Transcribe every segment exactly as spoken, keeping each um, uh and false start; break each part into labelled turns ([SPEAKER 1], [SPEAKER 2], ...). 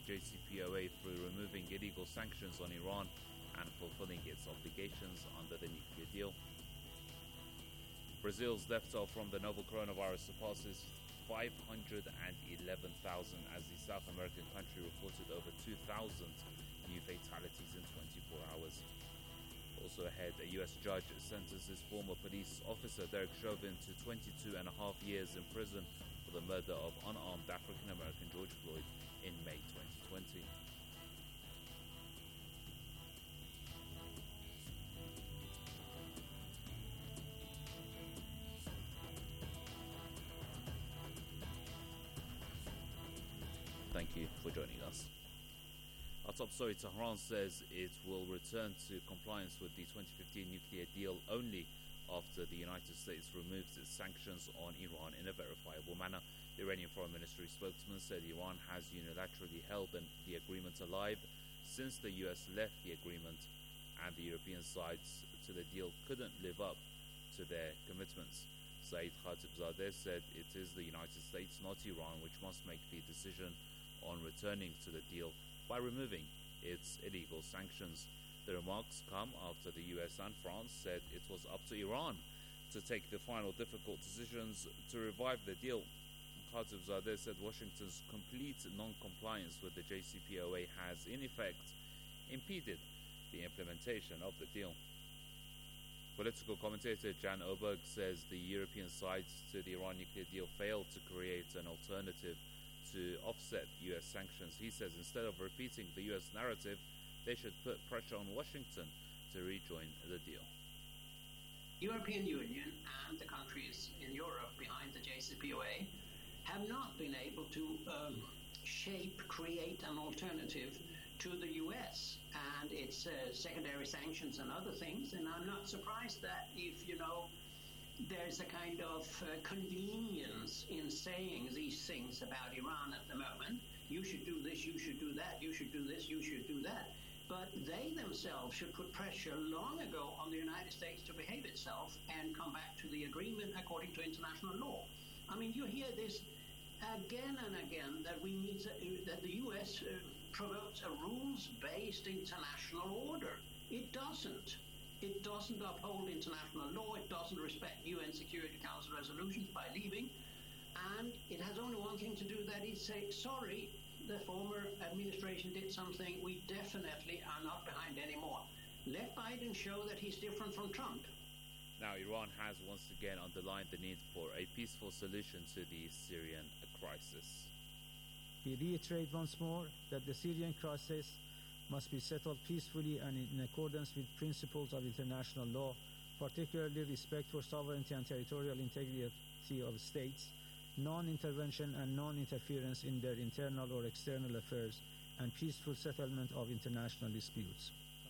[SPEAKER 1] J C P O A through removing illegal sanctions on Iran and fulfilling its obligations under the nuclear deal. Brazil's death toll from the novel coronavirus surpasses five hundred eleven thousand as the South American country reported over two thousand new fatalities in twenty-four hours. Also ahead, a U S judge sentences former police officer Derek Chauvin to twenty-two and a half years in prison for the murder of unarmed African-American George Floyd in May twenty twenty. Thank you for joining us. Our top story, Tehran says it will return to compliance with the twenty fifteen nuclear deal only after the United States removes its sanctions on Iran in a verifiable manner. The Iranian Foreign Ministry spokesman said Iran has unilaterally held the agreement alive since the U S left the agreement, and the European sides to the deal couldn't live up to their commitments. Saeed Khatibzadeh said it is the United States, not Iran, which must make the decision on returning to the deal by removing its illegal sanctions. The remarks come after the U S and France said it was up to Iran to take the final difficult decisions to revive the deal. Khatibzadeh said Washington's complete non-compliance with the J C P O A has in effect impeded the implementation of the deal. Political commentator Jan Oberg says the European sides to the Iran nuclear deal failed to create an alternative to offset U S sanctions. He says instead of repeating the U S narrative, they should put pressure on Washington to rejoin the deal.
[SPEAKER 2] European Union and the countries in Europe behind the J C P O A have not been able to um, shape, create an alternative to the U S and its uh, secondary sanctions and other things. And I'm not surprised that if, you know, there's a kind of uh, convenience in saying these things about Iran at the moment. You should do this, you should do that, you should do this, you should do that. But they themselves should put pressure long ago on the United States to behave itself and come back to the agreement according to international law. I mean, you hear this again and again, that we need to, that the U S uh, promotes a rules-based international order. It doesn't. It doesn't uphold international law. It doesn't respect U N Security Council resolutions by leaving. And it has only one thing to do, that is say, sorry, the former administration did something. We definitely are not behind anymore. Let Biden show that he's different from Trump.
[SPEAKER 1] Now, Iran has once again underlined the need for a peaceful solution to the Syrian crisis.
[SPEAKER 3] We reiterate once more that the Syrian crisis must be settled peacefully and in accordance with principles of international law, particularly respect for sovereignty and territorial integrity of states, non-intervention and non-interference in their internal or external affairs, and peaceful settlement of international disputes.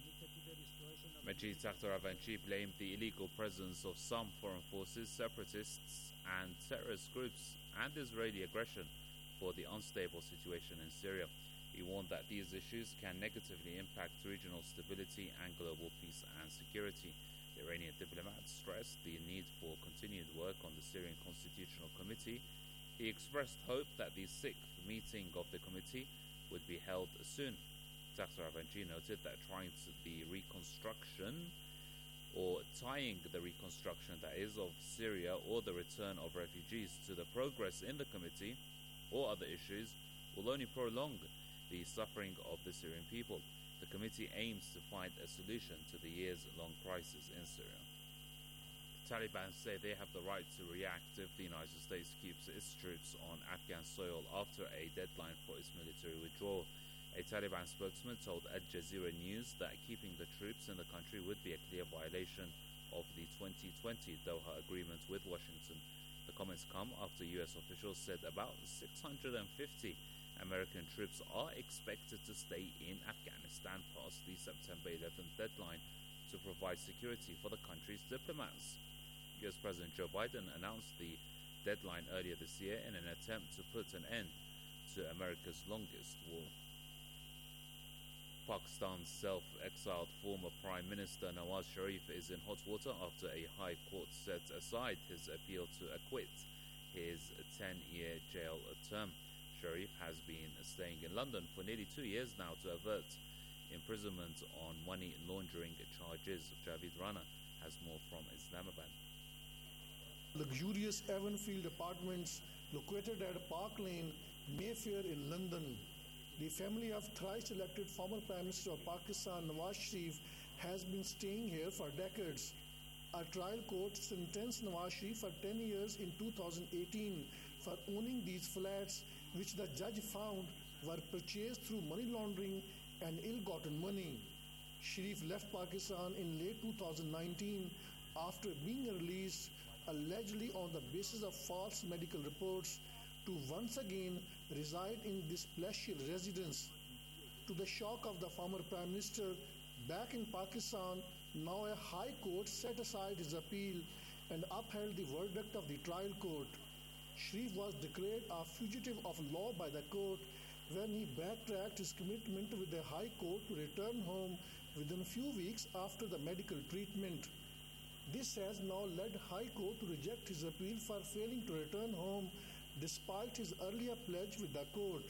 [SPEAKER 1] Majid Takhtarevanchi blamed the illegal presence of some foreign forces, separatists and terrorist groups and Israeli aggression for the unstable situation in Syria. He warned that these issues can negatively impact regional stability and global peace and security. The Iranian diplomat stressed the need for continued work on the Syrian Constitutional Committee. He expressed hope that the sixth meeting of the committee would be held soon. Takhtarevanchi noted that trying to the reconstruction or tying the reconstruction, that is, of Syria or the return of refugees to the progress in the committee or other issues will only prolong the suffering of the Syrian people. The committee aims to find a solution to the years-long crisis in Syria. The Taliban say they have the right to react if the United States keeps its troops on Afghan soil after a deadline for its military withdrawal. A Taliban spokesman told Al Jazeera News that keeping the troops in the country would be a clear violation of the twenty twenty Doha agreement with Washington. The comments come after U S officials said about six hundred fifty American troops are expected to stay in Afghanistan past the September eleventh deadline to provide security for the country's diplomats. U S President Joe Biden announced the deadline earlier this year in an attempt to put an end to America's longest war. Pakistan's self-exiled former Prime Minister Nawaz Sharif is in hot water after a high court set aside his appeal to acquit his ten-year jail term. Sharif has been staying in London for nearly two years now to avert imprisonment on money laundering charges. Javed Rana has more from Islamabad.
[SPEAKER 4] Luxurious Avonfield apartments located at Park Lane, Mayfair in London. The family of thrice elected former Prime Minister of Pakistan Nawaz Sharif has been staying here for decades. A trial court sentenced Nawaz Sharif for ten years in two thousand eighteen for owning these flats, which the judge found were purchased through money laundering and ill-gotten money. Sharif left Pakistan in late two thousand nineteen after being released allegedly on the basis of false medical reports to once again reside in this palatial residence. To the shock of the former Prime Minister, back in Pakistan, now a high court set aside his appeal and upheld the verdict of the trial court. Sharif was declared a fugitive of law by the court when he backtracked his commitment with the High Court to return home within a few weeks after the medical treatment. This has now led High Court to reject his appeal for failing to return home despite his earlier pledge with the court.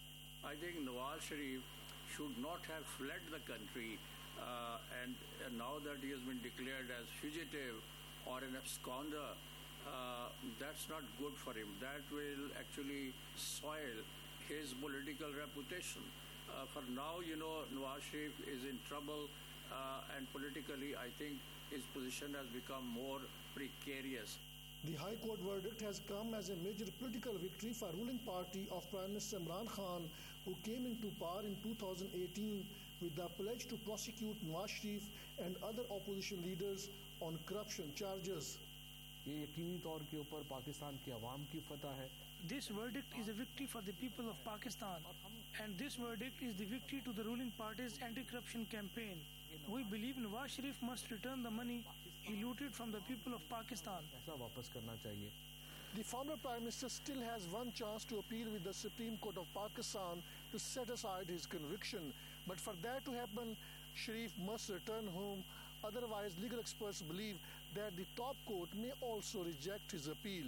[SPEAKER 5] I think Nawaz Sharif should not have fled the country uh, and, and now that he has been declared as fugitive or an absconder, uh, that's not good for him. That will actually soil his political reputation. Uh, for now, you know, Nawaz Sharif is in trouble uh, and politically I think his position has become more precarious.
[SPEAKER 4] The High Court verdict has come as a major political victory for ruling party of Prime Minister Imran Khan, who came into power in two thousand eighteen with the pledge to prosecute Nawaz Sharif and other opposition leaders on corruption charges.
[SPEAKER 6] ये यकीनी तौर के ऊपर पाकिस्तान की आवाम की फतह है.
[SPEAKER 7] This verdict is a victory for the people of Pakistan, and this verdict is the victory to the ruling party's anti-corruption campaign. We believe Nawaz Sharif must return the money he looted from the people of Pakistan.
[SPEAKER 6] ऐसा वापस करना चाहिए.
[SPEAKER 4] The former Prime Minister still has one chance to appeal with the Supreme Court of Pakistan to set aside his conviction. But for that to happen, Sharif must return home. Otherwise, legal experts believe that the top court may also reject his appeal.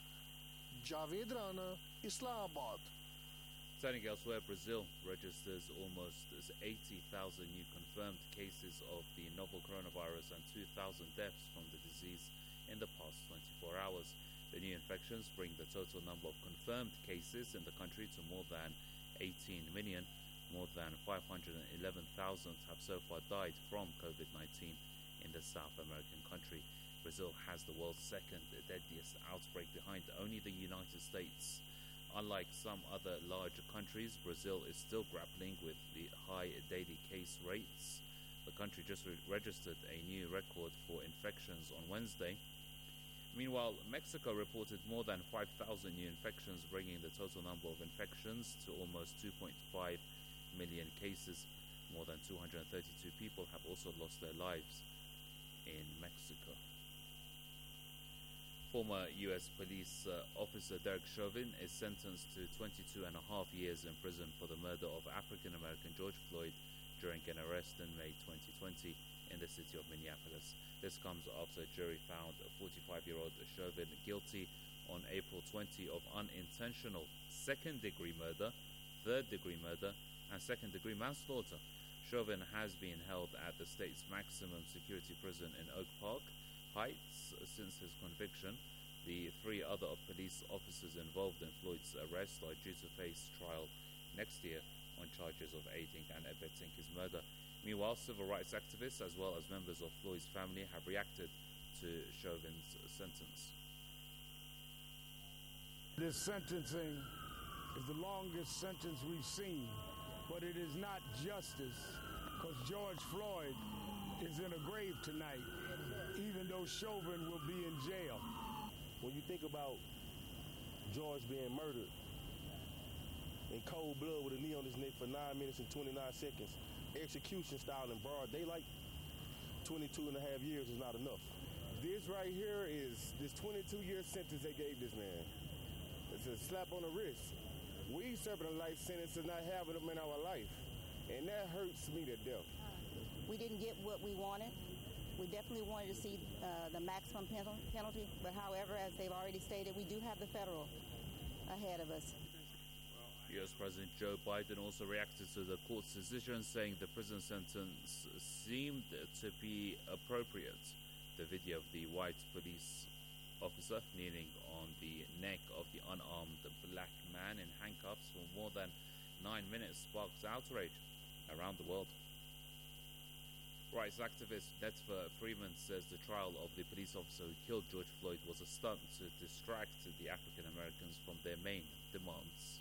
[SPEAKER 4] Javed Rana, Islamabad.
[SPEAKER 1] Turning elsewhere, Brazil registers almost eighty thousand new confirmed cases of the novel coronavirus and two thousand deaths from the disease in the past twenty-four hours. The new infections bring the total number of confirmed cases in the country to more than eighteen million. More than five hundred eleven thousand have so far died from COVID nineteen in the South American country. Brazil has the world's second deadliest outbreak behind only the United States. Unlike some other larger countries, Brazil is still grappling with the high daily case rates. The country just re- registered a new record for infections on Wednesday. Meanwhile, Mexico reported more than five thousand new infections, bringing the total number of infections to almost two point five million cases. More than two hundred thirty-two people have also lost their lives in Mexico. Former U S police uh, officer Derek Chauvin is sentenced to twenty-two and a half years in prison for the murder of African-American George Floyd during an arrest in May twenty twenty in the city of Minneapolis. This comes after a jury found forty-five-year-old Chauvin guilty on April twentieth of unintentional second-degree murder, third-degree murder, and second-degree manslaughter. Chauvin has been held at the state's maximum security prison in Oak Park Heights since his conviction. The three other police officers involved in Floyd's arrest are due to face trial next year on charges of aiding and abetting his murder. Meanwhile, civil rights activists as well as members of Floyd's family have reacted to Chauvin's sentence.
[SPEAKER 8] This sentencing is the longest sentence we've seen, but it is not justice because George Floyd is in a grave tonight, even though Chauvin will be in jail.
[SPEAKER 9] When you think about George being murdered in cold blood with a knee on his neck for nine minutes and twenty-nine seconds, execution style in broad daylight, twenty-two and a half years is not enough.
[SPEAKER 8] This right here is this twenty-two year sentence they gave this man. It's a slap on the wrist. We serving a life sentence and not having them in our life, and that hurts me to death.
[SPEAKER 10] We didn't get what we wanted. We definitely wanted to see uh, the maximum penalty, but however, as they've already stated, we do have the federal ahead of us.
[SPEAKER 8] Well,
[SPEAKER 1] U S President Joe Biden also reacted to the court's decision, saying the prison sentence seemed to be appropriate. The video of the white police officer kneeling on the neck of the unarmed black man in handcuffs for more than nine minutes sparks outrage around the world. Rights activist Netfa Freeman says the trial of the police officer who killed George Floyd was a stunt to distract the African Americans from their main demands.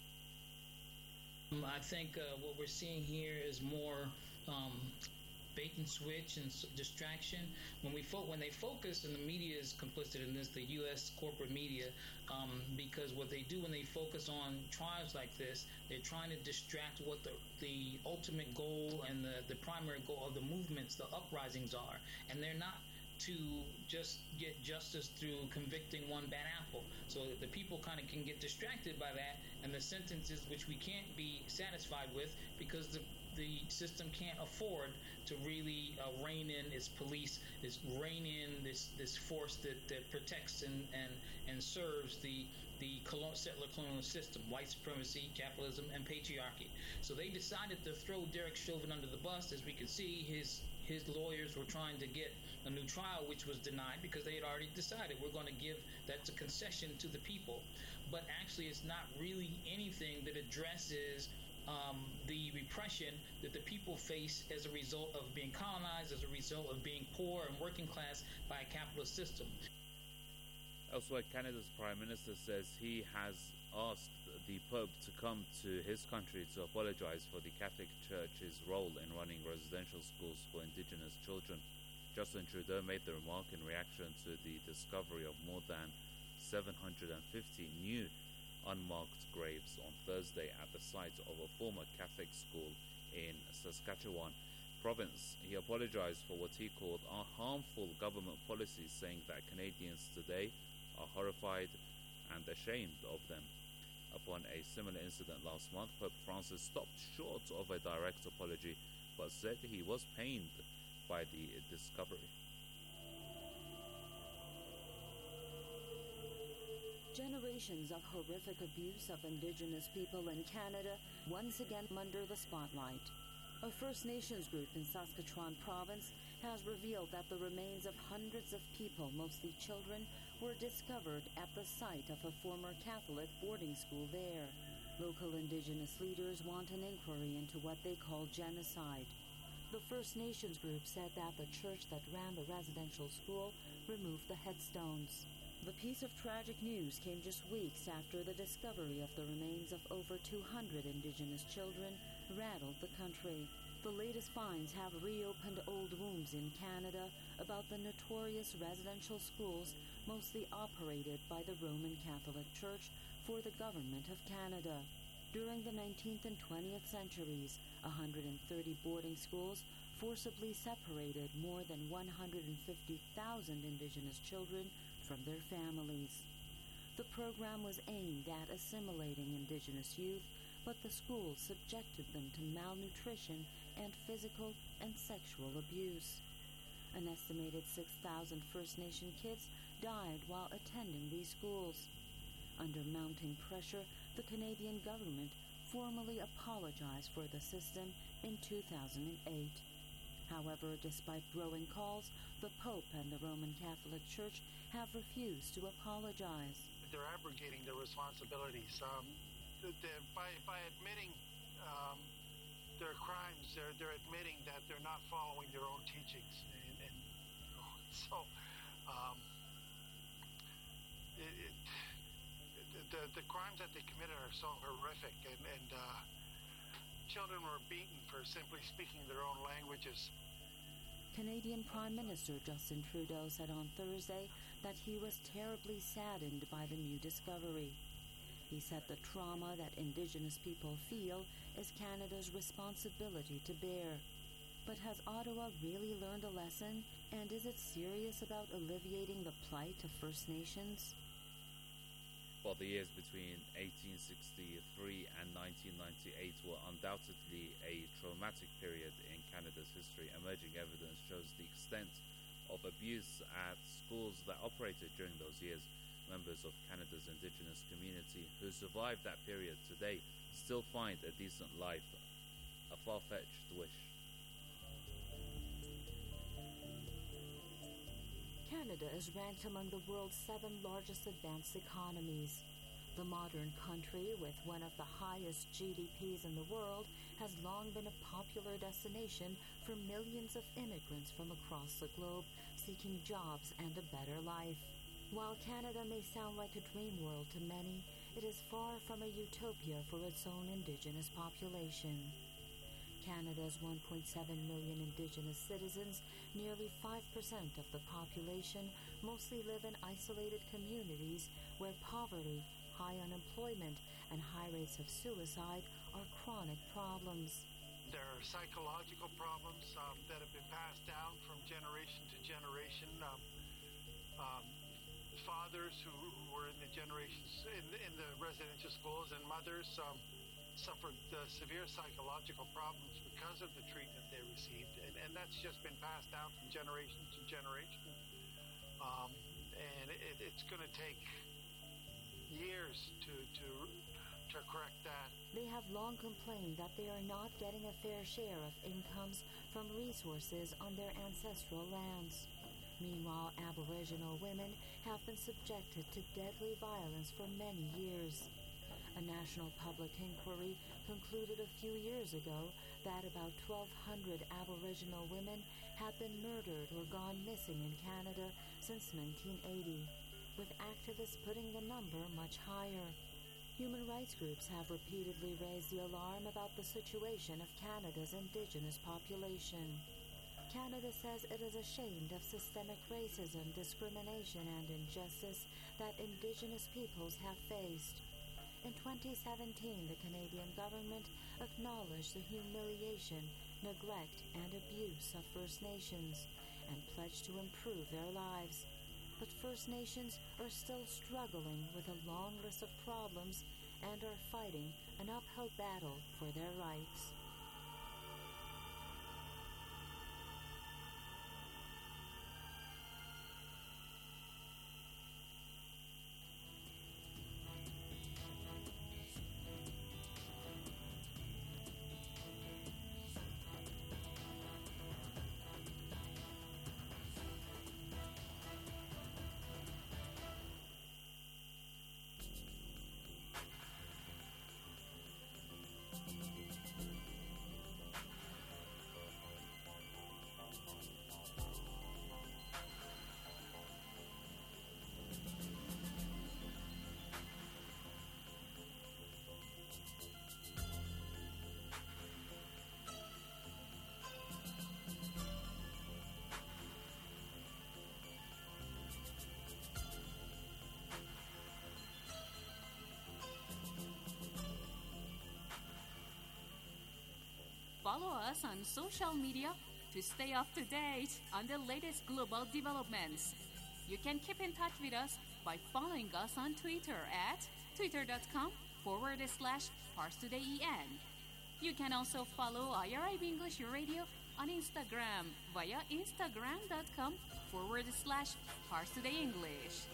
[SPEAKER 11] Um, I think uh, what we're seeing here is more um, bait and switch and s- distraction. When we fo- when they focus, and the media is complicit in this, the U S corporate media, um, because what they do when they focus on trials like this, they're trying to distract what the the ultimate goal and the, the primary goal of the movements, the uprisings are. And they're not to just get justice through convicting one bad apple. So the people kind of can get distracted by that, and the sentences which we can't be satisfied with because the the system can't afford to really uh, rein in its police, is rein in this this force that, that protects and, and, and serves the the colon- settler colonial system, white supremacy, capitalism, and patriarchy. So they decided to throw Derek Chauvin under the bus. As we could see, his his lawyers were trying to get a new trial, which was denied because they had already decided we're going to give that's a concession to the people. But actually, it's not really anything that addresses um, the repression that the people face as a result of being colonized, as a result of being poor and working class by a capitalist system.
[SPEAKER 1] Elsewhere, Canada's Prime Minister says he has asked the Pope to come to his country to apologize for the Catholic Church's role in running residential schools for Indigenous children. Justin Trudeau made the remark in reaction to the discovery of more than seven hundred fifty new unmarked graves on Thursday at the site of a former Catholic school in Saskatchewan province. He apologized for what he called are harmful government policies, saying that Canadians today are horrified and ashamed of them. Upon a similar incident last month, Pope Francis stopped short of a direct apology, but said he was pained by the discovery.
[SPEAKER 12] Generations of horrific abuse of Indigenous people in Canada once again under the spotlight. A First Nations group in Saskatchewan province has revealed that the remains of hundreds of people, mostly children, were discovered at the site of a former Catholic boarding school there. Local Indigenous leaders want an inquiry into what they call genocide. The First Nations group said that the church that ran the residential school removed the headstones. The piece of tragic news came just weeks after the discovery of the remains of over two hundred Indigenous children rattled the country. The latest finds have reopened old wounds in Canada about the notorious residential schools mostly operated by the Roman Catholic Church for the Government of Canada. During the nineteenth and twentieth centuries, one hundred thirty boarding schools forcibly separated more than one hundred fifty thousand Indigenous children from their families. The program was aimed at assimilating Indigenous youth, but the schools subjected them to malnutrition and physical and sexual abuse. An estimated six thousand First Nation kids died while attending these schools. Under mounting pressure, the Canadian government formally apologized for the system in two thousand eight. However, despite growing calls, the Pope and the Roman Catholic Church have refused to apologize.
[SPEAKER 13] They're abrogating their responsibilities. Um, they're, by, by admitting um, their crimes, they're, they're admitting that they're not following their own teachings. And, and so um, it, it, the, the crimes that they committed are so horrific. And, and uh, children were beaten for simply speaking their own languages.
[SPEAKER 12] Canadian Prime Minister Justin Trudeau said on Thursday that he was terribly saddened by the new discovery. He said the trauma that Indigenous people feel is Canada's responsibility to bear. But has Ottawa really learned a lesson, and is it serious about alleviating the plight of First Nations?
[SPEAKER 1] While the years between eighteen sixty-three and nineteen ninety-eight were undoubtedly a traumatic period in Canada's history, emerging evidence shows the extent of abuse at schools that operated during those years. members of Canada's Indigenous community who survived that period today still find a decent life a far-fetched wish.
[SPEAKER 12] Canada is ranked among the world's seven largest advanced economies. The modern country, with one of the highest G D Ps in the world, has long been a popular destination for millions of immigrants from across the globe seeking jobs and a better life. While Canada may sound like a dream world to many, it is far from a utopia for its own Indigenous population. Canada's one point seven million Indigenous citizens, nearly five percent of the population, mostly live in isolated communities where poverty, high unemployment, and high rates of suicide are chronic problems.
[SPEAKER 13] There are psychological problems um, that have been passed down from generation to generation. Um, um, fathers who, who were in the generations in, in the residential schools and mothers um, suffered uh, severe psychological problems because of the treatment they received, and, and that's just been passed down from generation to generation. Um, and it, it's going to take years to, to to correct that.
[SPEAKER 12] They have long complained that they are not getting a fair share of incomes from resources on their ancestral lands. Meanwhile, Aboriginal women have been subjected to deadly violence for many years. A national public inquiry concluded a few years ago that about twelve hundred Aboriginal women have been murdered or gone missing in Canada since nineteen eighty, with activists putting the number much higher. Human rights groups have repeatedly raised the alarm about the situation of Canada's Indigenous population. Canada says it is ashamed of systemic racism, discrimination, and injustice that Indigenous peoples have faced. In twenty seventeen, the Canadian government acknowledged the humiliation, neglect, and abuse of First Nations and pledged to improve their lives. But First Nations are still struggling with a long list of problems and are fighting an uphill battle for their rights.
[SPEAKER 14] Follow us on social media to stay up to date on the latest global developments. You can keep in touch with us by following us on Twitter at twitter.com forward slash ParsTodayEN. You can also follow I R I B English Radio on Instagram via instagram.com forward slash ParsTodayEnglish.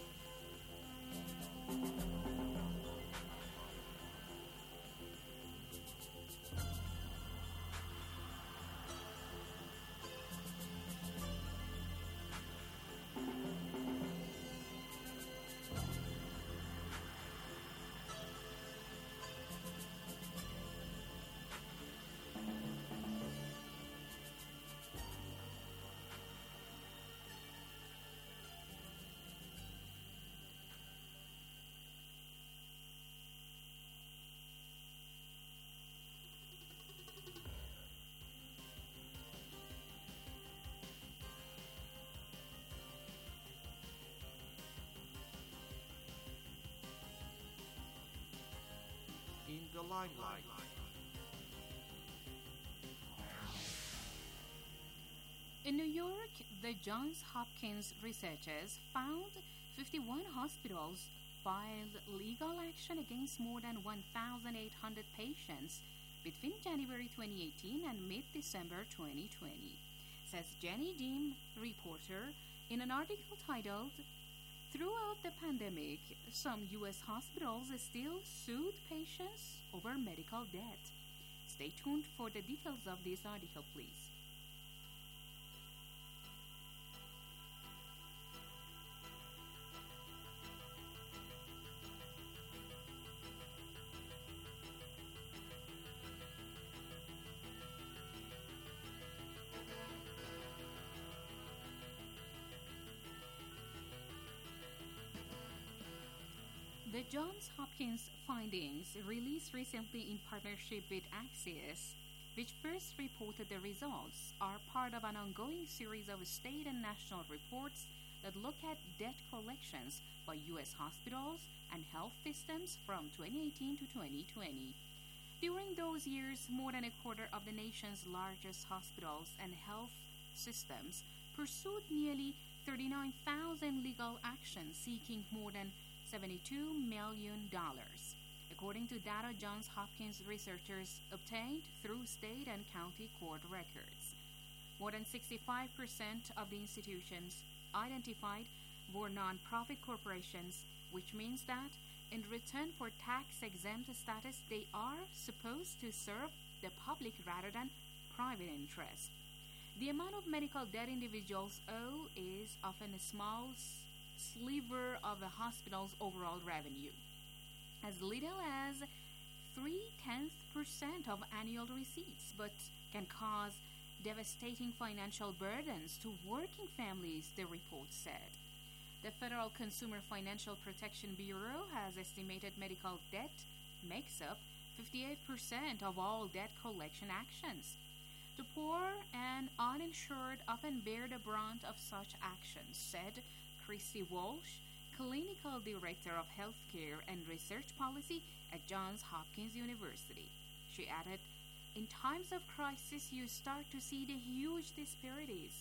[SPEAKER 15] In the limelight.
[SPEAKER 14] In New York, the Johns Hopkins researchers found fifty-one hospitals filed legal action against more than one thousand eight hundred patients between January twenty eighteen and mid-December twenty twenty, says Jenny Dean, reporter, in an article titled Throughout the pandemic, some U S hospitals still sued patients over medical debt. Stay tuned for the details of this article, please. The Johns Hopkins findings, released recently in partnership with Axios, which first reported the results, are part of an ongoing series of state and national reports that look at debt collections by U S hospitals and health systems from twenty eighteen to twenty twenty. During those years, more than a quarter of the nation's largest hospitals and health systems pursued nearly thirty-nine thousand legal actions seeking more than seventy-two million dollars, according to data Johns Hopkins researchers obtained through state and county court records. More than sixty-five percent of the institutions identified were nonprofit corporations, which means that in return for tax-exempt status, they are supposed to serve the public rather than private interest. The amount of medical debt individuals owe is often a small sliver of a hospital's overall revenue, as little as three-tenths percent of annual receipts, but can cause devastating financial burdens to working families, the report said. The Federal Consumer Financial Protection Bureau has estimated medical debt makes up fifty-eight percent of all debt collection actions. The poor and uninsured often bear the brunt of such actions, said Christy Walsh, Clinical Director of Healthcare and Research Policy at Johns Hopkins University. She added, "In times of crisis, you start to see the huge disparities."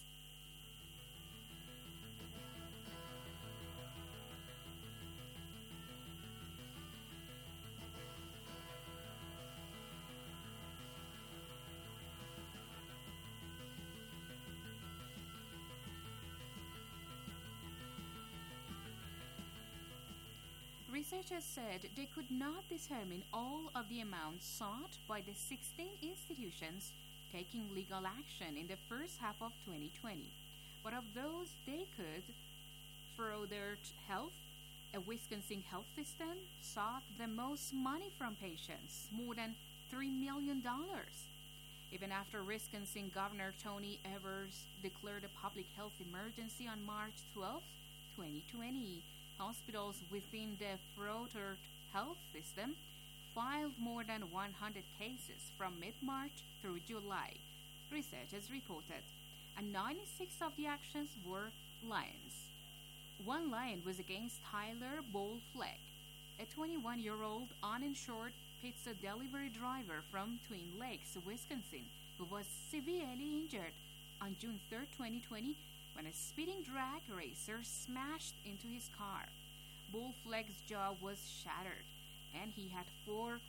[SPEAKER 14] Researchers said they could not determine all of the amounts sought by the sixteen institutions taking legal action in the first half of twenty twenty. But of those they could, Froedtert Health, a Wisconsin health system, sought the most money from patients, more than three million dollars. Even after Wisconsin Governor Tony Evers declared a public health emergency on March twelfth, twenty twenty, hospitals within the Froedtert Health System filed more than one hundred cases from mid-March through July, researchers reported, and ninety-six of the actions were liens. One lien was against Tyler Bolfleck, a twenty-one-year-old uninsured pizza delivery driver from Twin Lakes, Wisconsin, who was severely injured on June third, twenty twenty, when a speeding drag racer smashed into his car. Bolfleck's jaw was shattered, and he had four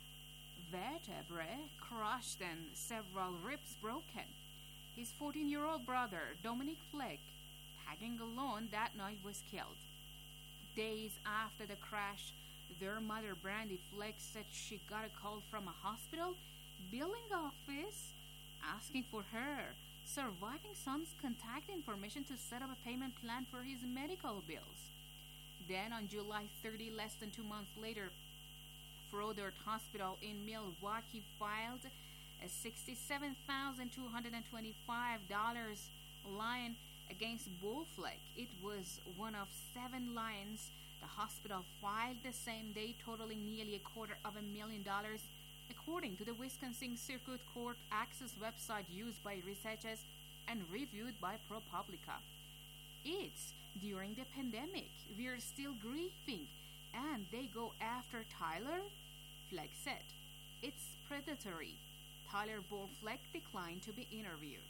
[SPEAKER 14] vertebrae crushed and several ribs broken. His fourteen-year-old brother, Dominic Fleck, tagging along that night, was killed. Days after the crash, their mother, Brandy Fleck, said she got a call from a hospital billing office asking for her surviving son's contact information to set up a payment plan for his medical bills. Then on July thirtieth, less than two months later, Froedtert Hospital in Milwaukee filed a sixty-seven thousand two hundred twenty-five dollars lien against Bolfleck. It was one of seven liens the hospital filed the same day, totaling nearly a quarter of a million dollars, according to the Wisconsin Circuit Court Access website used by researchers and reviewed by ProPublica. It's during the pandemic. We're still grieving, and they go after Tyler? Fleck said. It's predatory. Tyler Bolfleck declined to be interviewed.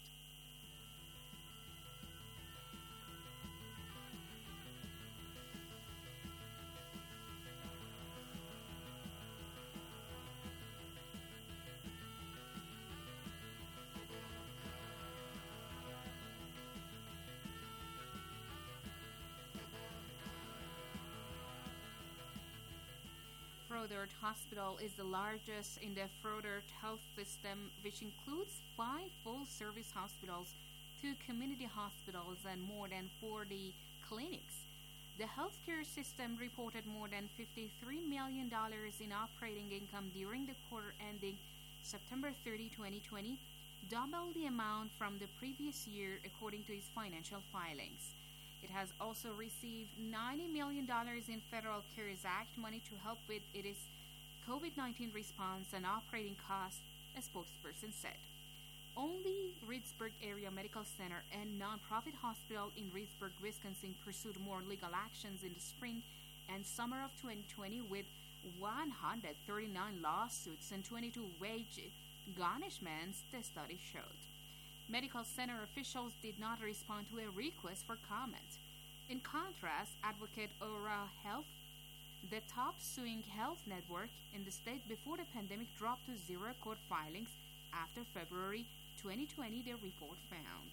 [SPEAKER 14] Froedtert Hospital is the largest in the Froedtert health system, which includes five full-service hospitals, two community hospitals, and more than forty clinics. The healthcare system reported more than fifty-three million dollars in operating income during the quarter ending September thirtieth, twenty twenty, double the amount from the previous year according to its financial filings. It has also received ninety million dollars in Federal CARES Act money to help with its COVID nineteen response and operating costs, a spokesperson said. Only Reedsburg Area Medical Center and nonprofit hospital in Reedsburg, Wisconsin pursued more legal actions in the spring and summer of twenty twenty with one hundred thirty-nine lawsuits and twenty-two wage garnishments, the study showed. Medical center officials did not respond to a request for comment. In contrast, Advocate Aura Health, the top suing health network in the state before the pandemic, dropped to zero court filings after February twenty twenty, the report found.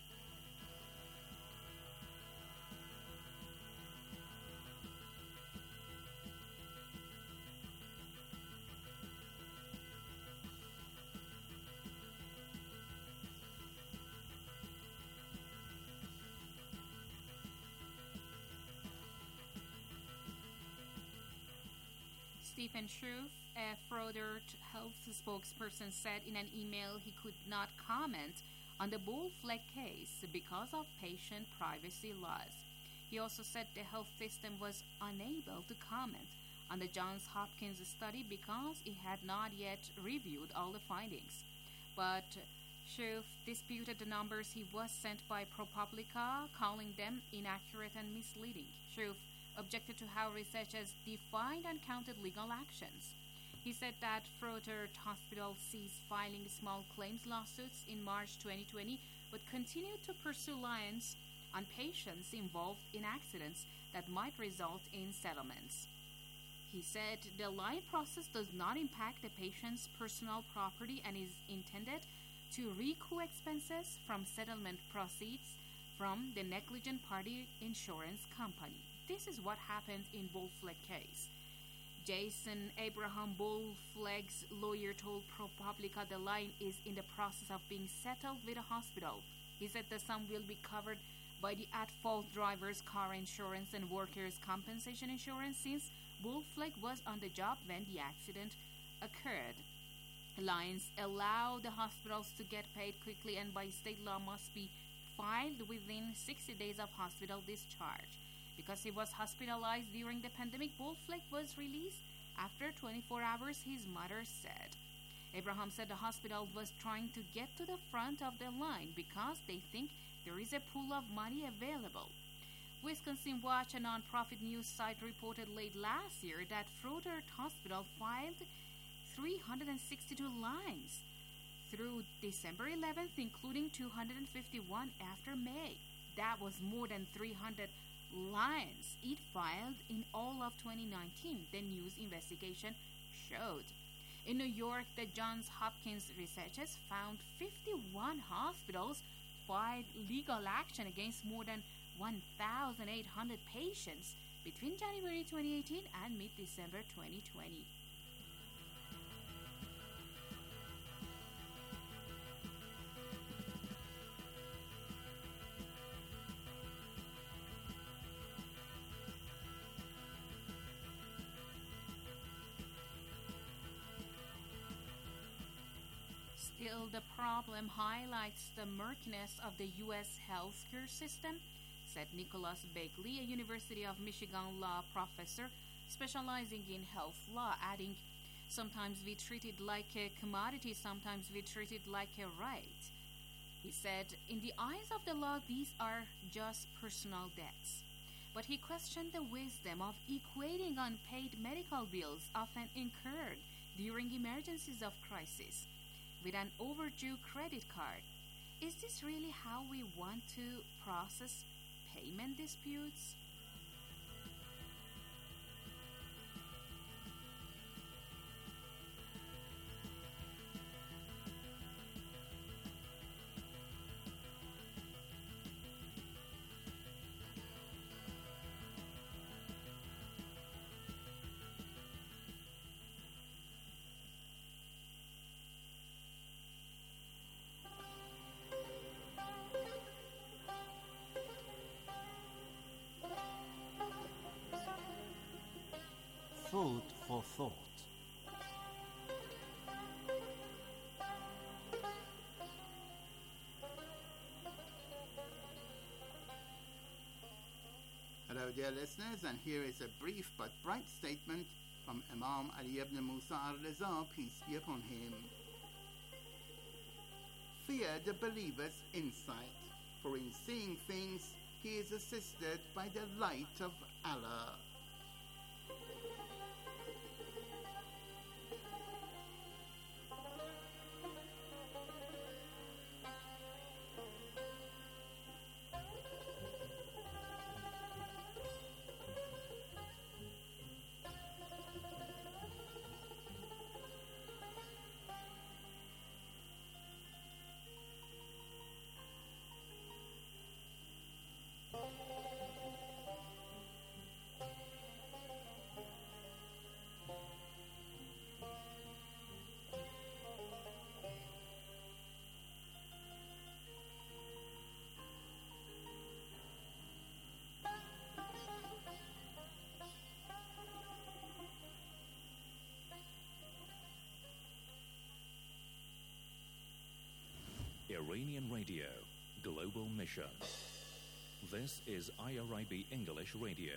[SPEAKER 14] Stephen Schuff, a Froedtert Health spokesperson, said in an email he could not comment on the Bull Flag case because of patient privacy laws. He also said the health system was unable to comment on the Johns Hopkins study because it had not yet reviewed all the findings. But Schuff disputed the numbers he was sent by ProPublica, calling them inaccurate and misleading. Schuff objected to how researchers defined and counted legal actions. He said that Froedtert Hospital ceased filing small claims lawsuits in March twenty twenty, but continued to pursue liens on patients involved in accidents that might result in settlements. He said the line process does not impact the patient's personal property and is intended to recoup expenses from settlement proceeds from the negligent party insurance company. This is what happened in Bull Flag case. Jason Abraham, Bull Flag's lawyer, told ProPublica the line is in the process of being settled with the hospital. He said the sum will be covered by the at-fault driver's car insurance and workers' compensation insurance since Bull Flag was on the job when the accident occurred. Lines allow the hospitals to get paid quickly and by state law must be filed within sixty days of hospital discharge. Because he was hospitalized during the pandemic, Bull Flag was released after twenty-four hours, his mother said. Abraham said the hospital was trying to get to the front of the line because they think there is a pool of money available. Wisconsin Watch, a nonprofit news site, reported late last year that Froedtert Hospital filed three hundred sixty-two lines through December eleventh, including two hundred fifty-one after May. That was more than three hundred lines it filed in all of twenty nineteen, the news investigation showed. In New York, the Johns Hopkins researchers found fifty-one hospitals filed legal action against more than one thousand eight hundred patients between January twenty eighteen and mid-December twenty twenty. Still, the problem highlights the murkiness of the U S healthcare system, said Nicholas Begley, a University of Michigan law professor specializing in health law, adding, sometimes we treat it like a commodity, sometimes we treat it like a right. He said, in the eyes of the law, these are just personal debts. But he questioned the wisdom of equating unpaid medical bills often incurred during emergencies of crisis with an overdue credit card. Is this really how we want to process payment disputes?
[SPEAKER 16] Food for thought.
[SPEAKER 17] Hello, dear listeners, and here is a brief but bright statement from Imam Ali ibn Musa al-Riza, peace be upon him. Fear the believer's insight, for in seeing things he is assisted by the light of Allah.
[SPEAKER 18] Iranian Radio, Global Mission. This is I R I B English Radio.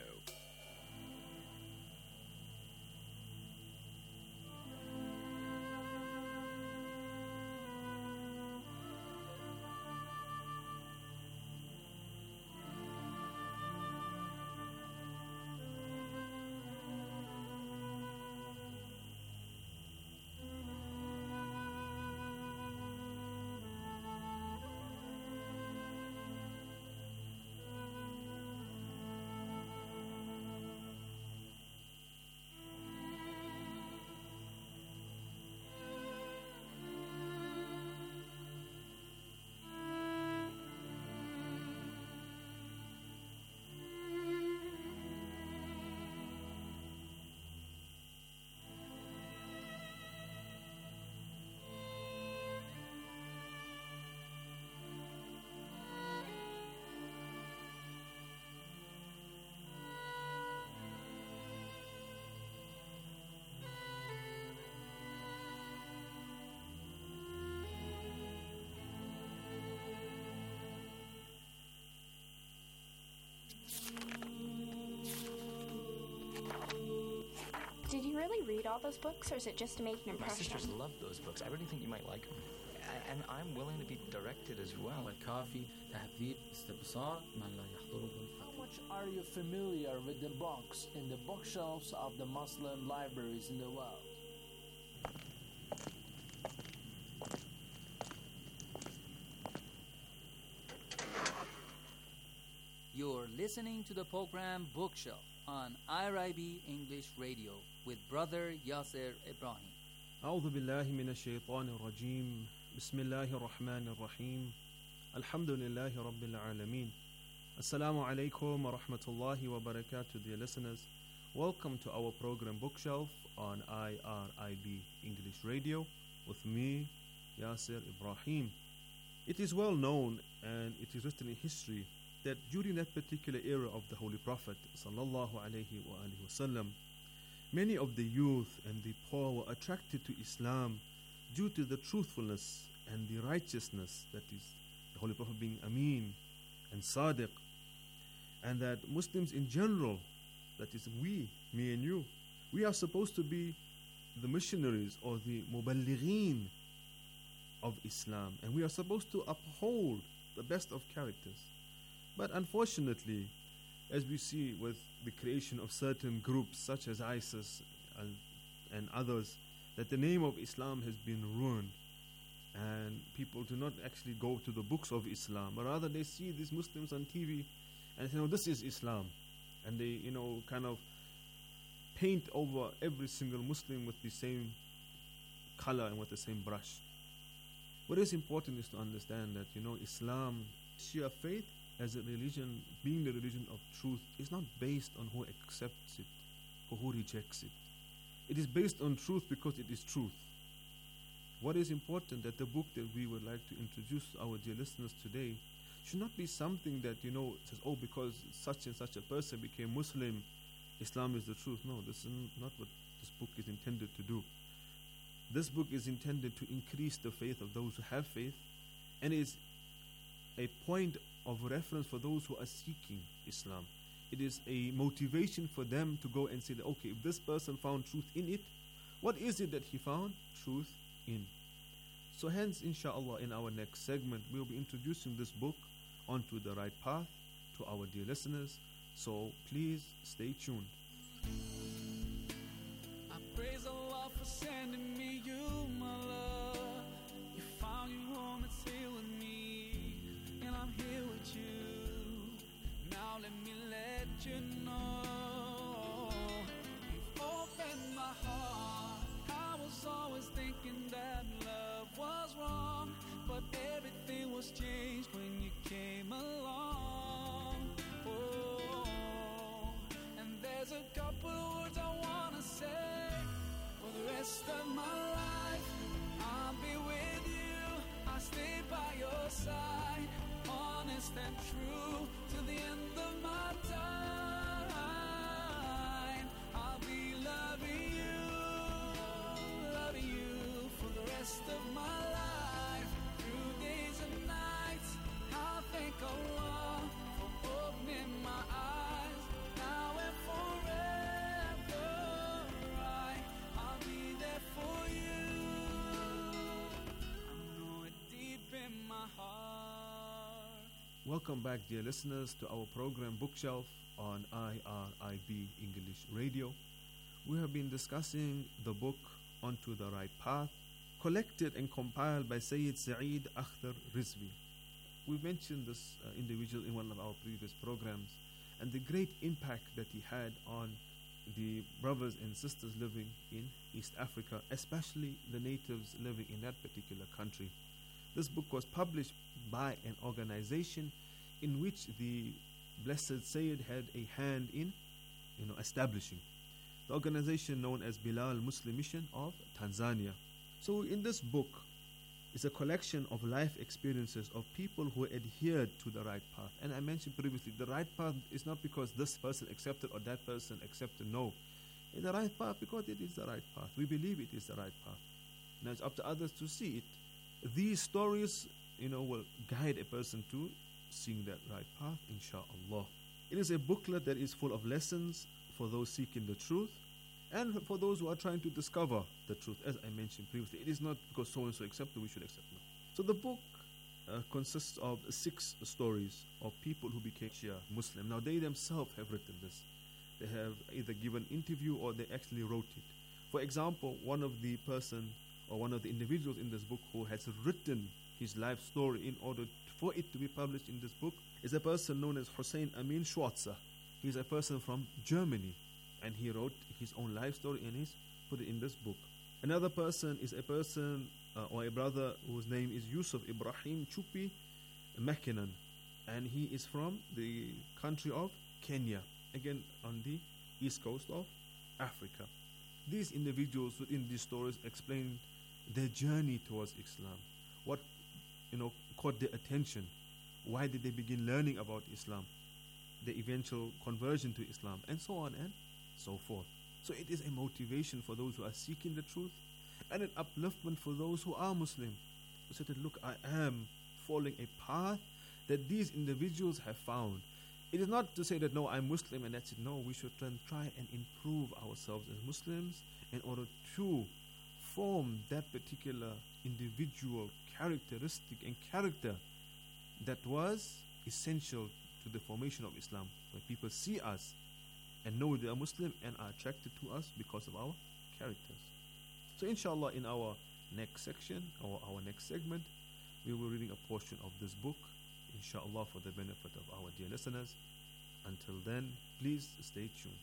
[SPEAKER 19] Did you really read all those books, or is it just to make an impression?
[SPEAKER 20] My sisters love those books. I really think you might like them. And I'm willing to be directed as well.
[SPEAKER 6] How much are you familiar with the books in the bookshelves of the Muslim libraries in the world?
[SPEAKER 21] You're listening to the program Bookshelf on I R I B English Radio with Brother Yasser Ibrahim.
[SPEAKER 22] أعوذ بالله من الشيطان الرجيم بسم الله الرحمن الرحيم الحمد لله رب العالمين Assalamu alaikum wa rahmatullahi wa barakatuh, dear listeners. Welcome to our program Bookshelf on I R I B English Radio with me, Yasser Ibrahim. It is well known and it is written in history that during that particular era of the Holy Prophet sallallahu alaihi wa alihi wasallam, many of the youth and the poor were attracted to Islam due to the truthfulness and the righteousness, that is, the Holy Prophet being Ameen and Sadiq, and that Muslims in general, that is we, me and you, we are supposed to be the missionaries or the muballighin of Islam, and we are supposed to uphold the best of characters. But unfortunately, as we see with the creation of certain groups such as ISIS and, and others, that the name of Islam has been ruined, and people do not actually go to the books of Islam, but rather they see these Muslims on T V and say, no, this is Islam, and they, you know, kind of paint over every single Muslim with the same color and with the same brush. What is important is to understand that, you know, Islam, Shia faith as a religion, being the religion of truth, is not based on who accepts it or who rejects it. It is based on truth because it is truth. What is important, that the book that we would like to introduce to our dear listeners today should not be something that, you know, says, oh, because such and such a person became Muslim, Islam is the truth. No, this is not what this book is intended to do. This book is intended to increase the faith of those who have faith, and is a point of reference for those who are seeking Islam. It is a motivation for them to go and say that, okay, if this person found truth in it, what is it that he found truth in? So hence, inshallah, in our next segment, we'll be introducing this book onto the right path to our dear listeners. So please stay tuned.
[SPEAKER 2] I praise Allah for sending me you, my love. You found your home, it's here with me, and I'm here with you. Now let me let you know, you've opened my heart. I was always thinking that love was wrong, but everything was changed when you came along. Oh, and there's a couple of words I wanna say. For the rest of my life, I'll be with you. I'll stay by your side, honest and true, to the end of my time. I'll be loving you, loving you for the rest of my life, through days and nights. I'll thank Allah for opening my eyes, now and forever. I, I'll be there for you. I know it deep in my heart.
[SPEAKER 22] Welcome back, dear listeners, to our program Bookshelf on I R I B English Radio. We have been discussing the book Onto the Right Path, collected and compiled by Sayyid Sa'id Akhtar Rizvi. We mentioned this uh, individual in one of our previous programs, and the great impact that he had on the brothers and sisters living in East Africa, especially the natives living in that particular country. This book was published by an organization in which the Blessed Sayyid had a hand in, you know, establishing. The organization known as Bilal Muslim Mission of Tanzania. So in this book is a collection of life experiences of people who adhered to the right path. And I mentioned previously, the right path is not because this person accepted or that person accepted. No. It's the right path because it is the right path. We believe it is the right path. Now it's up to others to see it. These stories, you know, will guide a person to seeing that right path, inshallah. It is a booklet that is full of lessons for those seeking the truth and for those who are trying to discover the truth. As I mentioned previously, it is not because so-and-so accepted, we should accept it. So the book uh, consists of six stories of people who became Shia Muslim. Now they themselves have written this. They have either given interview or they actually wrote it. For example, one of the person or one of the individuals in this book who has written his life story in order for it to be published in this book is a person known as Hussein Amin Schwarzer. He's a person from Germany, and he wrote his own life story and he's put it in this book. Another person is a person uh, or a brother whose name is Yusuf Ibrahim Chupi Makinan, and he is from the country of Kenya, again on the east coast of Africa. These individuals within these stories explain their journey towards Islam, what you know caught their attention, why did they begin learning about Islam, the eventual conversion to Islam, and so on and so forth. So it is a motivation for those who are seeking the truth and an upliftment for those who are Muslim. To say that, look, I am following a path that these individuals have found. It is not to say that, no, I'm Muslim and that's it. No, we should try and, try and improve ourselves as Muslims in order to form that particular individual characteristic and character that was essential to the formation of Islam. When people see us and know they are Muslim and are attracted to us because of our characters. So inshallah, in our next section or our next segment, we will be reading a portion of this book, inshallah, for the benefit of our dear listeners. Until then, please stay tuned.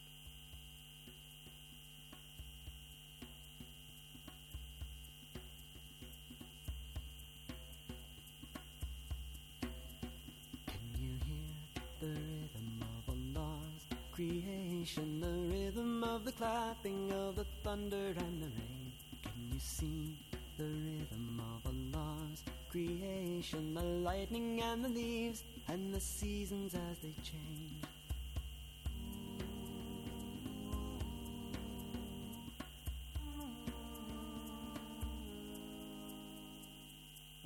[SPEAKER 16] Creation, the rhythm of the clapping of the thunder and the rain. Can you see the rhythm of Allah's creation, the lightning and the leaves and the seasons as they change?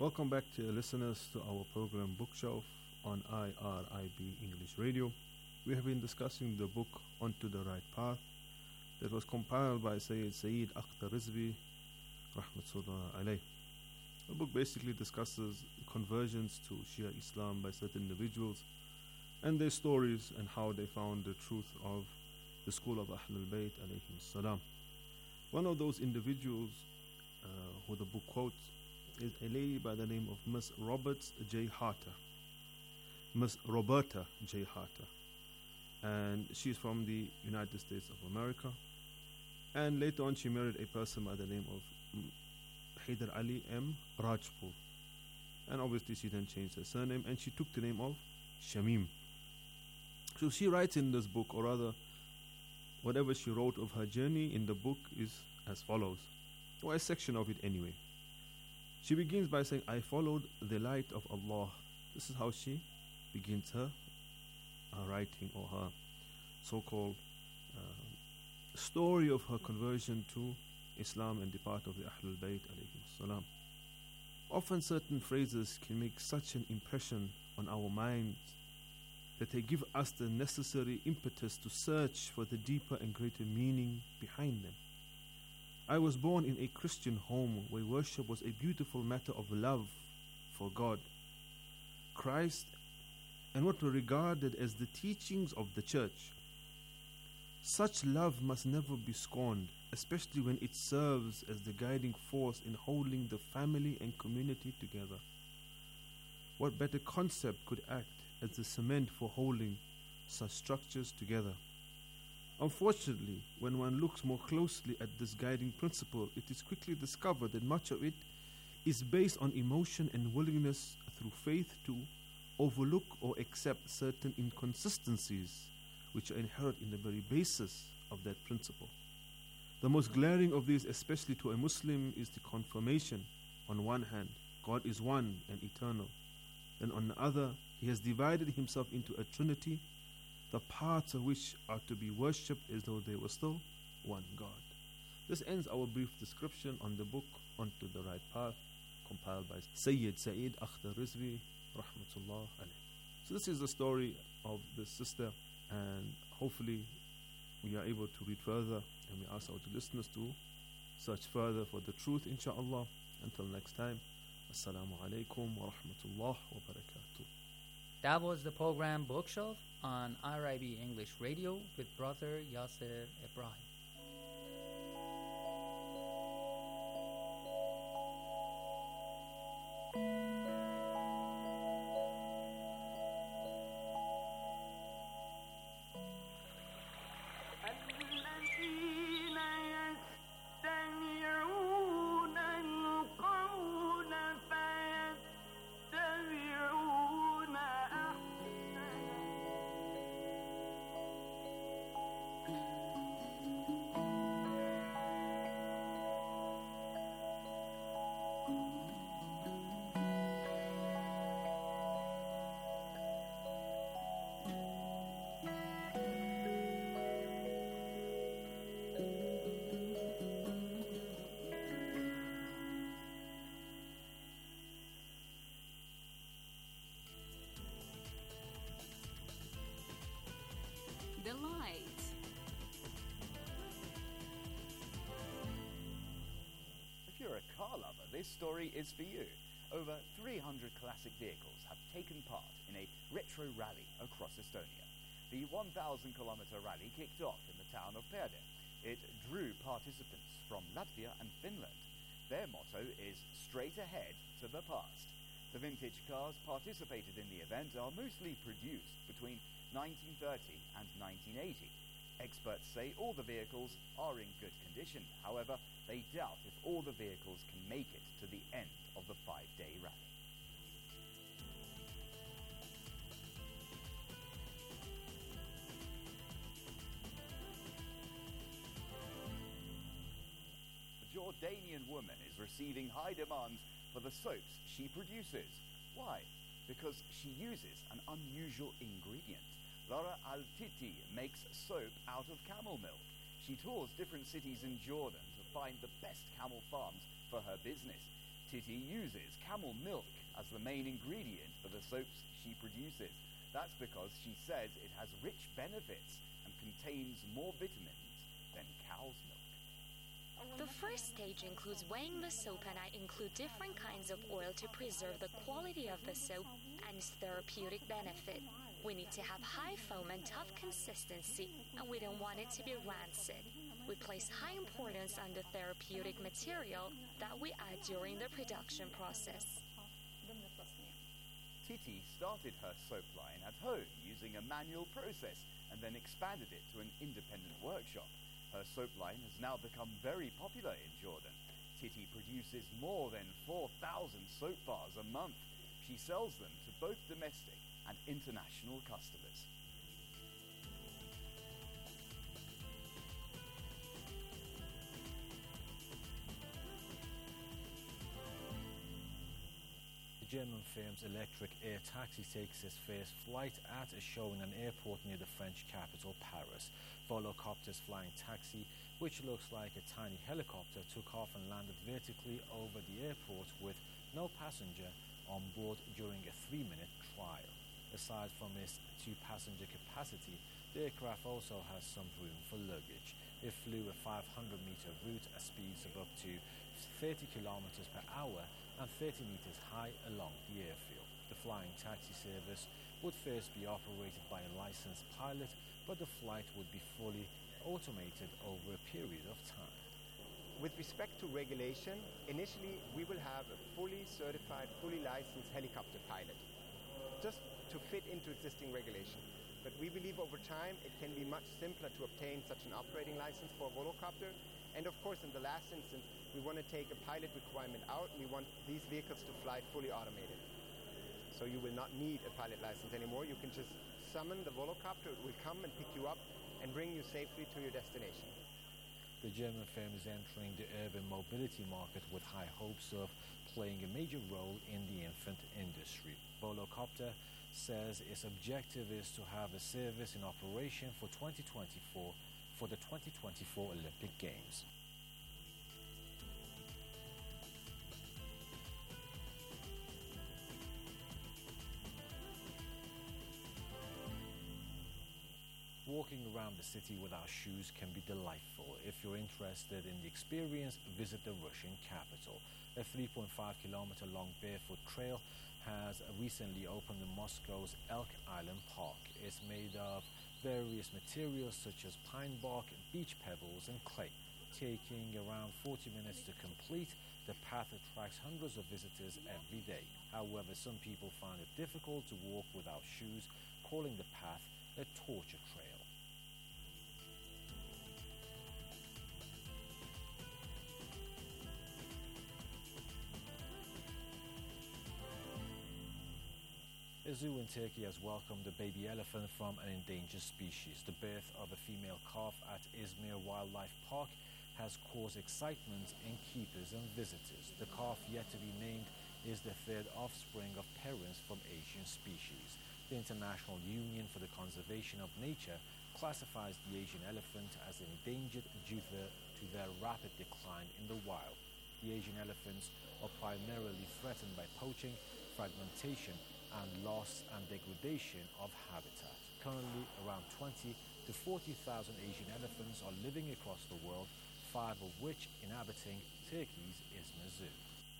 [SPEAKER 22] Welcome back to listeners to our program Bookshelf on I R I B English Radio. We have been discussing the book Onto the Right Path that was compiled by Sayyid Saeed Akhtar Rizvi, rahmatullah alayh. The book basically discusses conversions to Shia Islam by certain individuals and their stories and how they found the truth of the school of Ahlul Bayt alayhim salam. One of those individuals uh, who the book quotes is a lady by the name of Miss Roberts J. Harter. Miss Roberta J. Harter. And she's from the United States of America. And later on she married a person by the name of Haydar Ali M. Rajpur. And obviously she then changed her surname and she took the name of Shamim. So she writes in this book, or rather whatever she wrote of her journey in the book is as follows, or a section of it anyway. She begins by saying, I followed the light of Allah. This is how she begins her, her writing or her so-called uh, story of her conversion to Islam and the part of the Ahlul Bayt alayhim salam. Often certain phrases can make such an impression on our minds that they give us the necessary impetus to search for the deeper and greater meaning behind them. I was born in a Christian home where worship was a beautiful matter of love for God, Christ, and what were regarded as the teachings of the church. Such love must never be scorned, especially when it serves as the guiding force in holding the family and community together. What better concept could act as the cement for holding such structures together? Unfortunately, when one looks more closely at this guiding principle, it is quickly discovered that much of it is based on emotion and willingness through faith to overlook or accept certain inconsistencies which are inherent in the very basis of that principle. The most glaring of these, especially to a Muslim, is the confirmation, on one hand, God is one and eternal. Then on the other, He has divided Himself into a trinity, the parts of which are to be worshipped as though they were still one God. This ends our brief description on the book Onto the Right Path, compiled by Sayyid Saeed Akhtar Rizvi, rahmatullah alayh. So this is the story of this sister, and hopefully we are able to read further, and we ask our listeners to search further for the truth, inshaAllah. Until next time, Assalamu alaikum wa rahmatullah wa barakatuh.
[SPEAKER 21] That was the program Bookshelf on I R I B English Radio with Brother Yasser Ibrahim.
[SPEAKER 14] The light.
[SPEAKER 3] If you're a car lover, this story is for you. Over three hundred classic vehicles have taken part in a retro rally across Estonia. The one thousand kilometer rally kicked off in the town of Perde. It drew participants from Latvia and Finland. Their motto is straight ahead to the past. The vintage cars participated in the event are mostly produced between nineteen thirty and nineteen eighty. Experts say all the vehicles are in good condition. However, they doubt if all the vehicles can make it to the end of the five-day rally. A Jordanian woman is receiving high demand for the soaps she produces. Why? Because she uses an unusual ingredient. Lara Al-Titi makes soap out of camel milk. She tours different cities in Jordan to find the best camel farms for her business. Titi uses camel milk as the main ingredient for the soaps she produces. That's because she says it has rich benefits and contains more vitamins than cow's milk.
[SPEAKER 5] The first stage includes weighing the soap, and I include different kinds of oil to preserve the quality of the soap and its therapeutic benefit. We need to have high foam and tough consistency, and we don't want it to be rancid. We place high importance on the therapeutic material that we add during the production process.
[SPEAKER 3] Titi started her soap line at home using a manual process and then expanded it to an independent workshop. Her soap line has now become very popular in Jordan. Titi produces more than four thousand soap bars a month. She sells them to both domestic and international customers.
[SPEAKER 7] German firm's electric air taxi takes its first flight at a show in an airport near the French capital, Paris. Volocopter's flying taxi, which looks like a tiny helicopter, took off and landed vertically over the airport with no passenger on board during a three-minute trial. Aside from its two-passenger capacity, the aircraft also has some room for luggage. It flew a five hundred meter route at speeds of up to thirty kilometers per hour and thirty meters high along the airfield. The flying taxi service would first be operated by a licensed pilot, but the flight would be fully automated over a period of time.
[SPEAKER 23] With respect to regulation, initially we will have a fully certified, fully licensed helicopter pilot, just to fit into existing regulation. But we believe over time it can be much simpler to obtain such an operating license for a volocopter. And of course, in the last instance, we want to take a pilot requirement out, and we want these vehicles to fly fully automated. So you will not need a pilot license anymore. You can just summon the volocopter, it will come and pick you up and bring you safely to your destination.
[SPEAKER 7] The German firm is entering the urban mobility market with high hopes of playing a major role in the infant industry. Volocopter says its objective is to have a service in operation for twenty twenty-four for the twenty twenty-four Olympic Games. Walking around the city without shoes can be delightful. If you're interested in the experience, visit the Russian capital. A three point five kilometer long barefoot trail has recently opened in Moscow's Elk Island Park. It's made of various materials such as pine bark, beach pebbles, and clay. Taking around forty minutes to complete, the path attracts hundreds of visitors every day. However, some people find it difficult to walk without shoes, calling the path a torture trail. A zoo in Turkey has welcomed a baby elephant from an endangered species. The birth of a female calf at Izmir Wildlife Park has caused excitement in keepers and visitors. The calf, yet to be named, is the third offspring of parents from Asian species. The International Union for the Conservation of Nature classifies the Asian elephant as endangered due to their rapid decline in the wild. The Asian elephants are primarily threatened by poaching, fragmentation, and loss and degradation of habitat. Currently, around twenty to forty thousand Asian elephants are living across the world, five of which inhabiting Turkey's Izmir Zoo.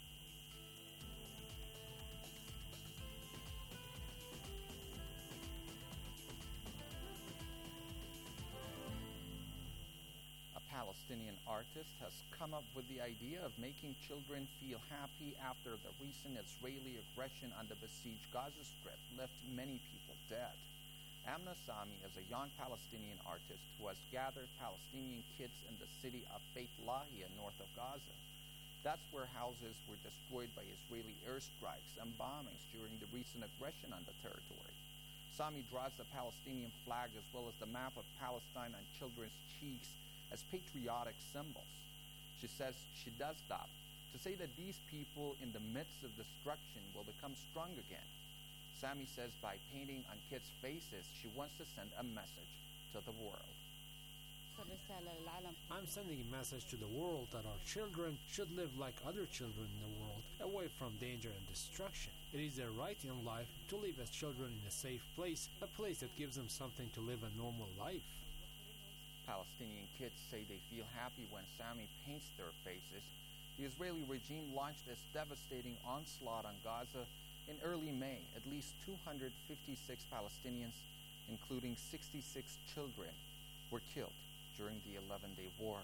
[SPEAKER 24] Palestinian artist has come up with the idea of making children feel happy after the recent Israeli aggression on the besieged Gaza Strip left many people dead. Amna Sami is a young Palestinian artist who has gathered Palestinian kids in the city of Beit Lahia north of Gaza. That's where houses were destroyed by Israeli airstrikes and bombings during the recent aggression on the territory. Sami draws the Palestinian flag as well as the map of Palestine on children's cheeks as patriotic symbols. She says she does that to say that these people in the midst of destruction will become strong again. Sami says by painting on kids' faces, she wants to send a message to the world.
[SPEAKER 4] I'm sending a message to the world that our children should live like other children in the world, away from danger and destruction. It is their right in life to live as children in a safe place, a place that gives them something to live a normal life.
[SPEAKER 24] Palestinian kids say they feel happy when Sami paints their faces. The Israeli regime launched its devastating onslaught on Gaza in early May. At least two hundred fifty-six Palestinians, including sixty-six children, were killed during the eleven-day war.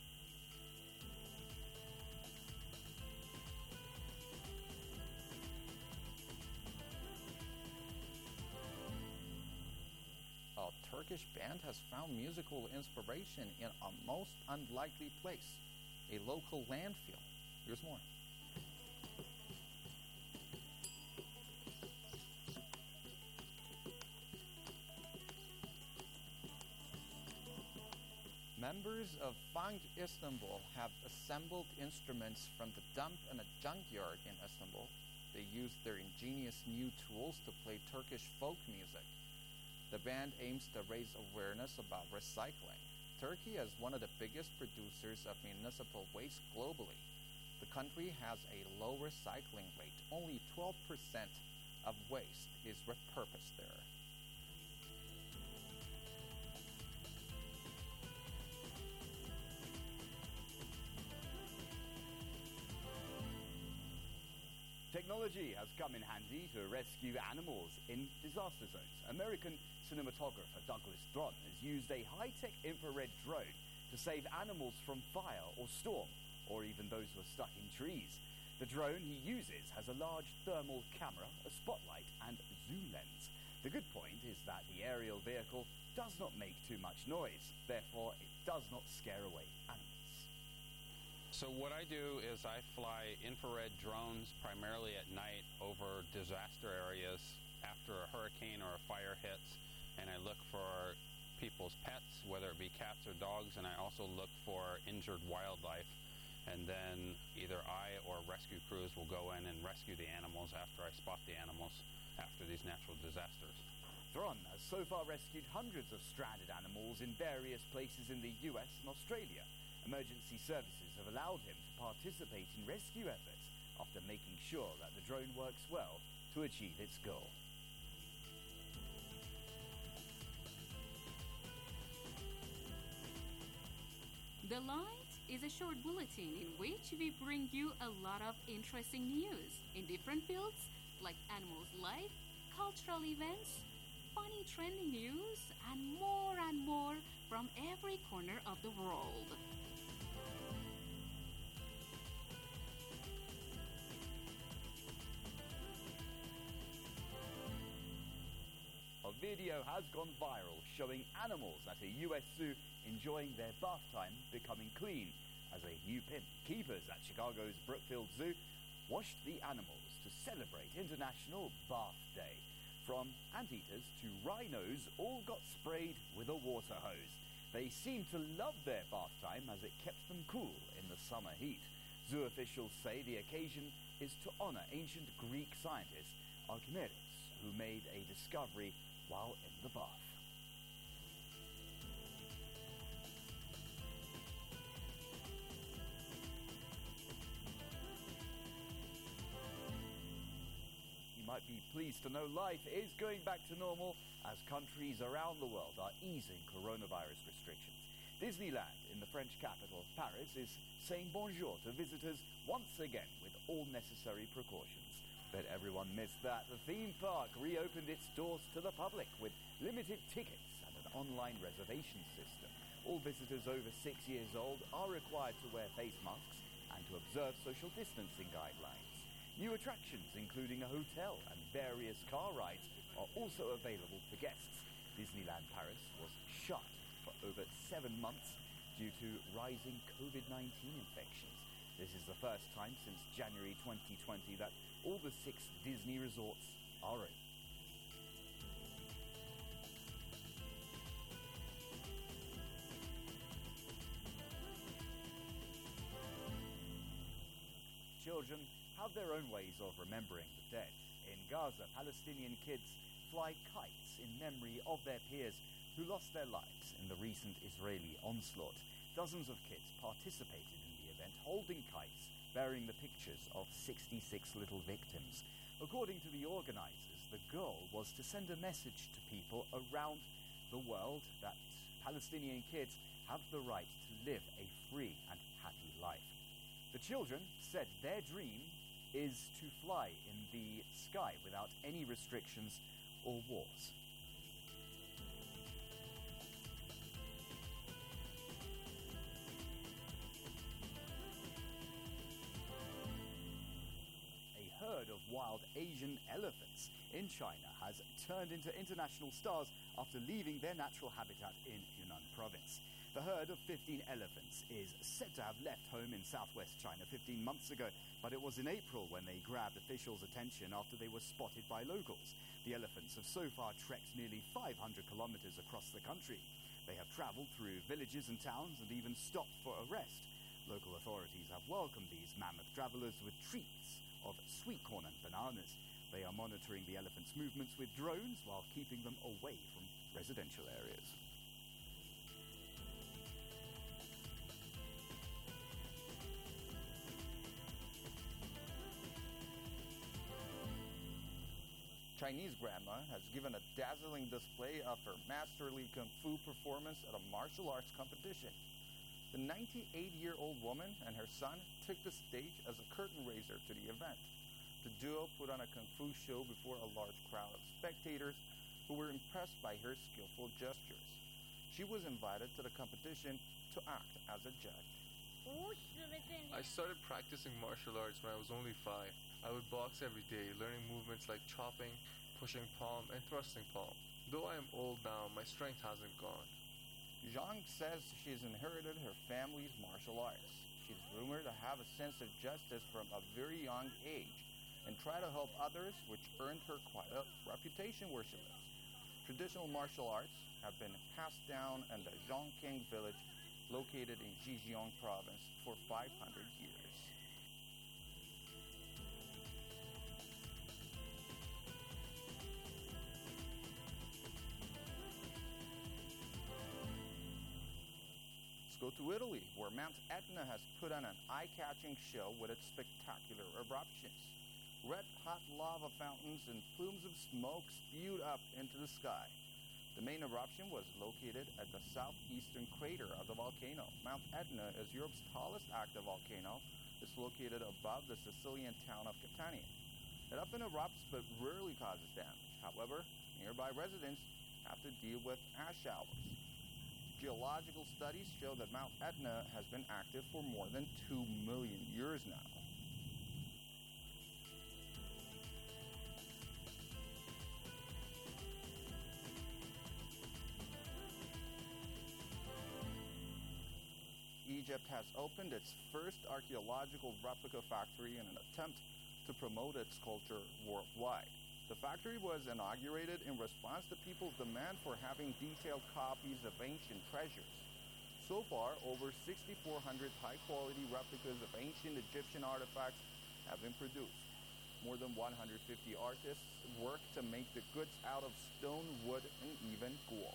[SPEAKER 24] A Turkish band has found musical inspiration in a most unlikely place, a local landfill. Here's more. Members of Funk Istanbul have assembled instruments from the dump in a junkyard in Istanbul. They used their ingenious new tools to play Turkish folk music. The band aims to raise awareness about recycling. Turkey is one of the biggest producers of municipal waste globally. The country has a low recycling rate. Only twelve percent of waste is repurposed there.
[SPEAKER 3] Technology has come in handy to rescue animals in disaster zones. American cinematographer Douglas Thron has used a high-tech infrared drone to save animals from fire or storm, or even those who are stuck in trees. The drone he uses has a large thermal camera, a spotlight, and zoom lens. The good point is that the aerial vehicle does not make too much noise, therefore it does not scare away animals.
[SPEAKER 8] So what I do is I fly infrared drones primarily at night over disaster areas after a hurricane or a fire hits, and I look for people's pets, whether it be cats or dogs, and I also look for injured wildlife. And then either I or rescue crews will go in and rescue the animals after I spot the animals after these natural disasters.
[SPEAKER 3] Thron has so far rescued hundreds of stranded animals in various places in the U S and Australia. Emergency services have allowed him to participate in rescue efforts after making sure that the drone works well to achieve its goal.
[SPEAKER 14] The Light is a short bulletin in which we bring you a lot of interesting news in different fields like animals' life, cultural events, funny trending news, and more and more from every corner of the world.
[SPEAKER 3] A video has gone viral showing animals at a U S zoo enjoying their bath time becoming clean as a new pin. Keepers at Chicago's Brookfield Zoo washed the animals to celebrate International Bath Day. From anteaters to rhinos, all got sprayed with a water hose. They seemed to love their bath time as it kept them cool in the summer heat. Zoo officials say the occasion is to honor ancient Greek scientist Archimedes, who made a discovery while in the bath. You might be pleased to know life is going back to normal as countries around the world are easing coronavirus restrictions. Disneyland in the French capital, Paris, is saying bonjour to visitors once again with all necessary precautions. But everyone missed that. The theme park reopened its doors to the public with limited tickets and an online reservation system. All visitors over six years old are required to wear face masks and to observe social distancing guidelines. New attractions, including a hotel and various car rides, are also available for guests. Disneyland Paris was shut for over seven months due to rising COVID nineteen infections. This is the first time since January twenty twenty that all the six Disney resorts are open. Children have their own ways of remembering the dead. In Gaza, Palestinian kids fly kites in memory of their peers who lost their lives in the recent Israeli onslaught. Dozens of kids participated in the event, holding kites bearing the pictures of sixty-six little victims. According to the organizers, the goal was to send a message to people around the world that Palestinian kids have the right to live a free and happy life. The children said their dream is to fly in the sky without any restrictions or wars. A herd of wild Asian elephants in China has turned into international stars after leaving their natural habitat in Yunnan province. The herd of fifteen elephants is said to have left home in southwest China fifteen months ago, but it was in April when they grabbed officials' attention after they were spotted by locals. The elephants have so far trekked nearly five hundred kilometers across the country. They have traveled through villages and towns and even stopped for a rest. Local authorities have welcomed these mammoth travelers with treats of sweet corn and bananas. They are monitoring the elephants' movements with drones while keeping them away from residential areas.
[SPEAKER 24] Chinese grandma has given a dazzling display of her masterly kung fu performance at a martial arts competition. The ninety-eight-year-old woman and her son took the stage as a curtain raiser to the event. The duo put on a kung fu show before a large crowd of spectators who were impressed by her skillful gestures. She was invited to the competition to act as a judge.
[SPEAKER 1] I started practicing martial arts when I was only five. I would box every day, learning movements like chopping, pushing palm, and thrusting palm. Though I am old now, my strength hasn't gone.
[SPEAKER 24] Zhang says she's inherited her family's martial arts. She's rumored to have a sense of justice from a very young age and try to help others, which earned her quite a reputation where she lives. Traditional martial arts have been passed down in the Zhongkang village located in Zhejiang province for five hundred years. Let's go to Italy, where Mount Etna has put on an eye-catching show with its spectacular eruptions. Red-hot lava fountains and plumes of smoke spewed up into the sky. The main eruption was located at the southeastern crater of the volcano. Mount Etna is Europe's tallest active volcano. It's located above the Sicilian town of Catania. It often erupts but rarely causes damage. However, nearby residents have to deal with ash showers. Geological studies show that Mount Etna has been active for more than two million years now. Egypt has opened its first archaeological replica factory in an attempt to promote its culture worldwide. The factory was inaugurated in response to people's demand for having detailed copies of ancient treasures. So far, over sixty-four hundred high-quality replicas of ancient Egyptian artifacts have been produced. More than one hundred fifty artists work to make the goods out of stone, wood, and even gold.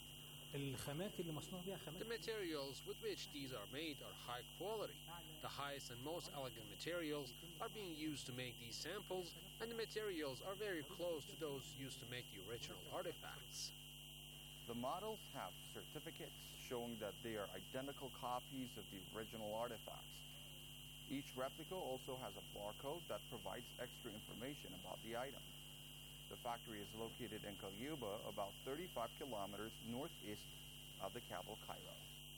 [SPEAKER 4] The materials with which these are made are high quality. The highest and most elegant materials are being used to make these samples, and the materials are very close to those used to make the original artifacts.
[SPEAKER 24] The models have certificates showing that they are identical copies of the original artifacts. Each replica also has a barcode that provides extra information about the item. The factory is located in Qalyuba, about thirty-five kilometers northeast of the capital, Cairo.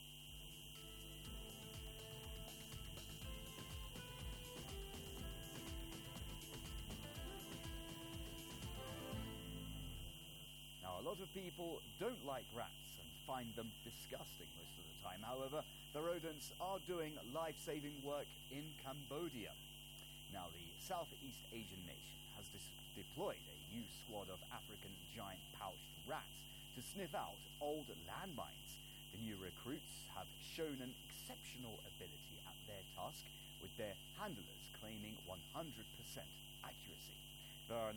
[SPEAKER 3] Now, a lot of people don't like rats and find them disgusting most of the time. However, the rodents are doing life-saving work in Cambodia. Now, the Southeast Asian nation has dis- deployed a new squad of African giant pouched rats to sniff out old landmines. The new recruits have shown an exceptional ability at their task, with their handlers claiming one hundred percent accuracy. There are